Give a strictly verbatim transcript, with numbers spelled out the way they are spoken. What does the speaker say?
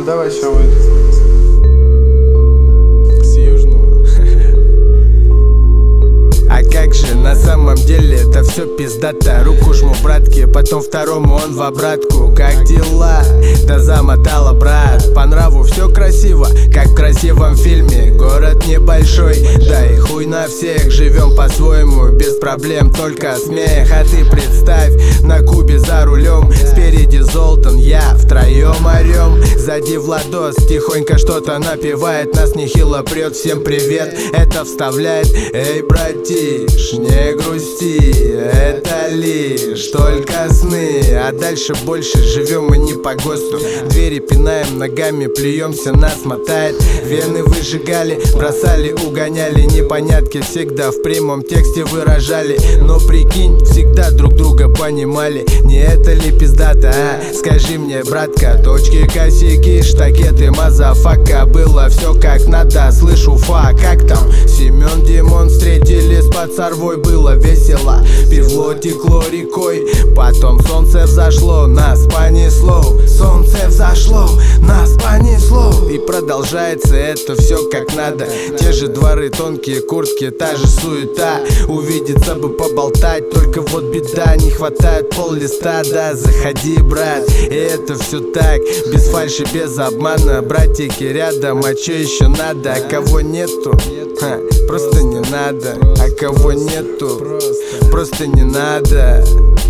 давай сейчас выйдет. С южного. А как же на самом деле это все пиздато. Руку жму братке, потом второму он в обратку. Как дела? Да замотала, брат. По нраву все красиво, как в красивом фильме. Город небольшой, да и хуй на всех. Живем по-своему, без проблем, только смех. А ты представь, на Кубе за рулем, спереди Золтан, я втроем орем. Сзади Владос тихонько что-то напевает, нас нехило прет, всем привет. Это вставляет: эй, братиш, не грусти, это лишь только сны. А дальше больше живем мы не по ГОСТу. Двери пинаем ногами, плюемся, нас мотает. Вены выжигали, бросали, угоняли. Непонятки всегда в прямом тексте выражали. Но прикинь, всегда друг друга понимали. Не это ли пиздата, а? Скажи мне, братка, точки, косяки, штакеты, мазафака. Было все как надо, слышу фа, как там? Семен, Димон встретились под Сорвой, было весело. Пиво текло рекой, потом солнце взошло, нас понесло. Солнце взошло, нас понесло. И продолжается это все как надо. Те же дворы, тонкие куртки, та же суета. Увидеться бы поболтать, только вот беда, не хватает пол листа. Да, заходи, брат, и это все так, без фальши, без обмана. Братики рядом, а че еще надо? А кого нету? Ха, просто не надо. А кого нету? Просто не надо.